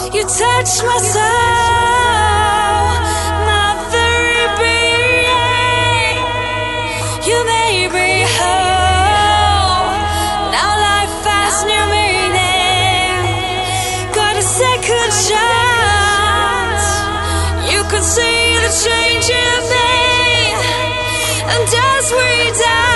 You touch my soul, my very being. You made me whole. Now life has new meaning. Got a second chance. You could see the change in me. And as we die,